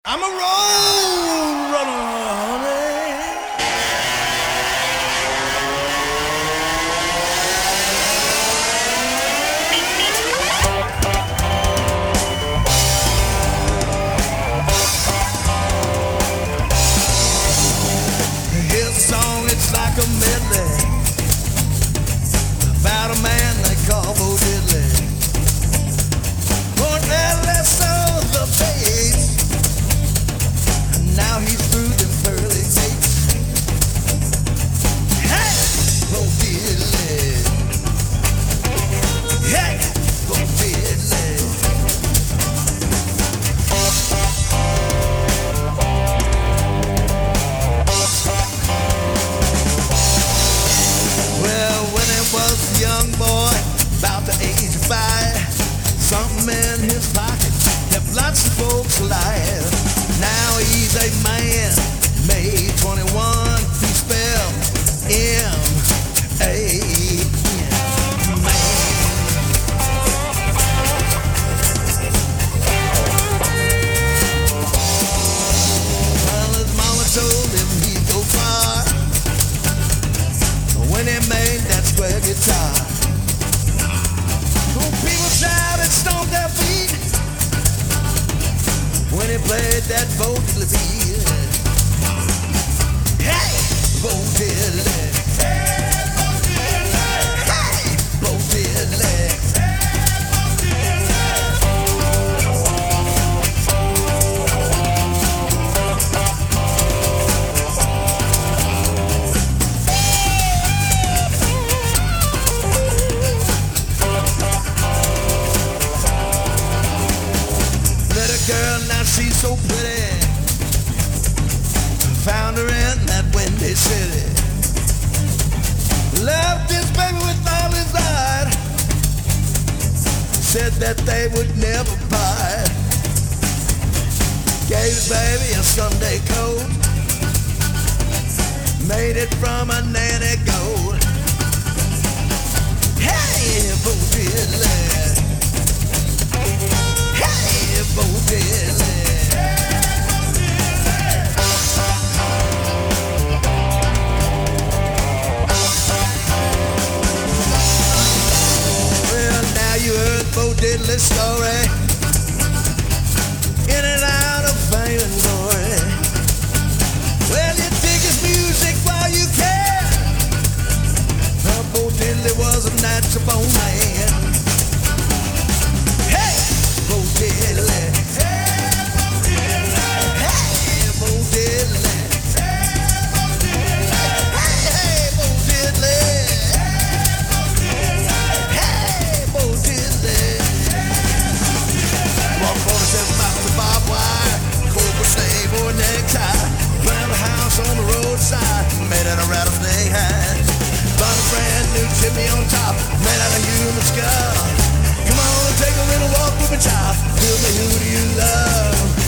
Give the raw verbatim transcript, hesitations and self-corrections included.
I'm a road runner, honey. Here's a song, it's like a medley about a man they call Bo Diddley. Born that less of the bass. Now he's through them pearly gates. Hey, Bo Diddley. Hey, Bo Diddley. Well, when he was a young boy, about the age of five, something in his pocket kept lots of folks alive. Now he's a man, May twenty-first, he spelled M A N, man. Well, his mama told him he'd go far when he made that square guitar. So people shouted, stomped their feet when he played that Bo Diddley beat. Hey, Bo Diddley. Hey, Bo Diddley. Hey, Bo Diddley. Girl, now she's so pretty. Found her in that windy city. Loved this baby with all his heart. Said that they would never part. Gave the baby a Sunday coat. Made it from a nanny goat. Hey, Bo Diddley. Hey, Bo Diddley. Well, now you heard Bo Diddley's story, in and out of fame and glory. Well, you dig his music while you can. Now, Bo Diddley was a natural born man. Bo Diddley. Hey, Bo Diddley. Hey, Bo Diddley. Hey, Bo Diddley. Hey, Bo Diddley. Walk forty-seven miles with barbed wire, cobra snake or necktie. Found a house on the roadside, made out of rattlesnake hide. Found a brand new chimney on top, made out of human skull. Come on and take a little walk with me, child. Tell me, who do you love?